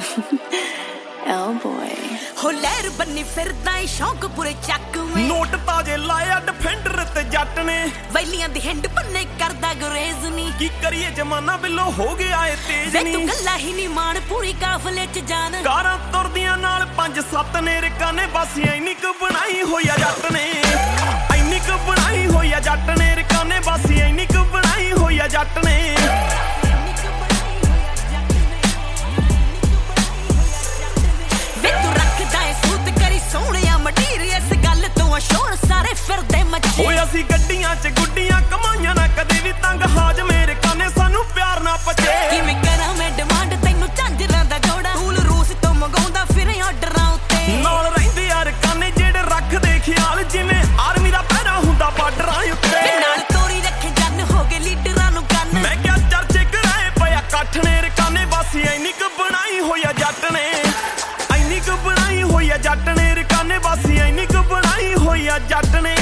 Oh boy ਹੋ ਲਹਿਰ ਬੰਨੀ ਫਿਰਦਾ ਏ ਸ਼ੌਂਕ ਪੂਰੇ ਚੱਕ ਮੈਂ ਨੋਟ ਤਾਜੇ ਲਾਇਆ ਡਿਫੈਂਡਰ ਤੇ ਜੱਟ ਨੇ ਵੈਲੀਆਂ ਦੀ ਹਿੰਡ ਪੰਨੇ ਕਰਦਾ ਗੁਰੇਜ਼ ਨੀ ਕੀ ਕਰੀਏ ਜਮਾਨਾ ਬਿੱਲੋ ਹੋ ਗਿਆ ਏ ਤੇਜ਼ ਵੇ ਨੀ ਤੂੰ ਗੱਲਾਂ ਹੀ ਨਹੀਂ ਮਾਣ ਪੂਰੀ ਕਾਫਲੇ ਚ ਜਾਨ ਕਾਰਾਂ ਤੁਰਦੀਆਂ ਨਾਲ 5-7 ਨੇ ਰਿਕਾਂ ਨੇ ਬਸ ਇੰਨੀ ਕੁ ਬਣਾਈ ਹੋਈ ਆ ਜੱਟ ਨੇ ਇੰਨੀ ਕੁ ਬਣਾਈ ਹੋਈ ਆ ਜੱਟ ਨੇ ਰਿਕਾਂ ਨੇ ਬਸ ਇੰਨੀ ਕੁ ਬਣਾਈ ਹੋਈ ਆ ਜੱਟ ਨੇ ਸਾਰੇ ਫਿਰਦੇ ਮੱਚੇ ਓਏ ਅਸੀਂ ਗੱਡੀਆਂ 'ਚ ਗੁੱਡੀਆਂ ਕਮਾਈਆਂ ਨਾ ਕਦੇ ਵੀ ਤੰਗ ਹਾਜ ਮੇਰੇ ਕਾਨੇ ਸਾਨੂੰ ਪਿਆਰ ਨਾ ਪਚੇ ਕਿਵੇਂ ਕਰਾਂ ਮੈਂ ਡਿਮਾਂਡ ਤੈਨੂੰ ਝਾਂਜਰਾਂ ਦਾ ਜੋੜਾ ਫੂਲ ਰੂਸ ਤੋਂ ਮੰਗਾਉਂਦਾ ਫਿਰ ਆਰਡਰਾਂ ਉੱਤੇ ਨਾਲ ਰਹਿੰਦੇ ਯਾਰ ਕਾਨੇ ਜਿਹੜੇ ਰੱਖਦੇ ਖਿਆਲ ਜਿਵੇਂ ਆਰਮੀ ਦਾ ਪਹਿਰਾ ਹੁੰਦਾ ਬਾਰਡਰਾਂ ਉੱਤੇ ਨਾਲ ਤੋਰੀ ਰੱਖੇ ਜੰਨ ਹੋ ਗਏ ਲੀਡਰਾਂ ਨੂੰ ਕੰਨ ਮੈਂ ਕਿਹਾ ਚਰਚੇ ਕਰਾਏ ਪਿਆ ਇਕੱਠ ਨੇ ਰਕਾਨੇ ਬਸ ਇੰਨੀ ਕੁ ਬਣਾਈ ਹੋਈ ਆ ਜੱਟ ਨੇ ਇੰਨੀ ਕੁ ਬਣਾਈ ਹੋਈ ਆ ਜੱਟ ਨੇ ਰਕਾਨੇ ਬਸ ਇੰਨੀ ਕੁ ਬਣਾਈ ਹੋਈ ਆ ਜੱਟ ਨੇ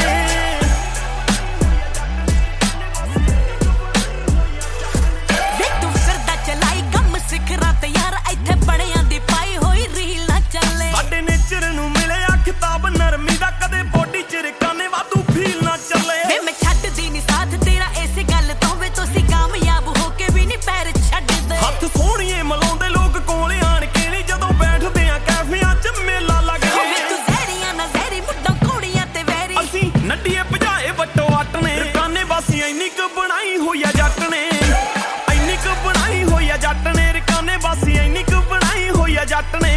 ਵੇ ਤੂੰ ਫਿਰਦਾ ਚਲਾਈ ਕੰਮ ਸਿਖਰਾਂ ਤੇ ਯਾਰ ਇੱਥੇ ਬੜਿਆਂ ਦੀ ਪਾਈ ਹੋਈ ਰੀਲ ਨਾ ਚੱਲੇ ਸਾਡੇ ਨੇਚਰ ਨੂੰ ਮਿਲਿਆ ਖਿਤਾਬ ਨਰਮੀ ਦਾ ਕਦੇ ਬੋਡੀ ਚ ਰਕਾਨੇ ਵਾਧੂ ਫੀਲ ਨਾ ਚੱਲੇ ਵੇ ਮੈਂ ਛੱਡਦੀ ਨੀ ਸਾਥ ਤੇਰਾ ਇਸੇ ਗੱਲ ਤੋਂ ਵੇ ਤੁਸੀਂ ਕਾਮਯਾਬ ਹੋ ਕੇ ਵੀ ਨੀ ਪੈਰ ਛੱਡਦੇ ਹੱਥ ਸੋਹਣੀਏ ਮਲਾਉਂਦੇ ਲੋਕ ਕੋਲ ਆਣ ਕੇ ਨੀ ਜਦੋਂ ਬੈਠਦੇ ਆ ਕੈਫਿਆਂ 'ਚ ਮੇਲਾ ਲੱਗ ਵੇ ਤੂੰ ਜ਼ਹਿਰੀਆਂ ਨਾ ਜ਼ਹਿਰੀ ਮੁੱਢੋਂ ਕੁੜੀਆਂ ਤੇ ਵੈਰੀ ਅਸੀਂ ਨੱਡੀਏ ਭਜਾਏ ਵੱਟੋ ਅੱਟ ਨੇ ਰਕਾਨੇ ਬਸ ਇੰਨੀ ਕੁ ਬਣਾਈ ਹੋਈ ਆ ਜੱਟ ਨੇ ਇੰਨੀ ਕੁ ਬਣਾਈ ਹੋਈ ਆ ਜੱਟ ਨੇ ਰਕਾਨੇ ਬਸ ਇੰਨੀ ਕੁ ਬਣਾਈ ਹੋਈ ਆ ਜੱਟ ਨੇ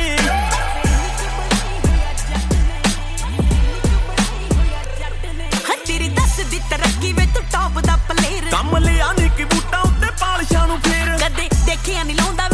ਤੇਰੀ ਦੱਸਦੀ ਤਰੱਕੀ ਵੇ ਤੂੰ ਟੌਪ ਦਾ ਪਲੇਅਰ ਕੰਮ ਲਿਆ ਨੀ ਕਿ ਬੂਟਾਂ ਉੱਤੇ ਪਾਲਸ਼ਾਂ ਨੂੰ ਫੇਰ ਕਦੇ ਦੇਖਿਆ ਨੀ ਲਾਉਂਦਾ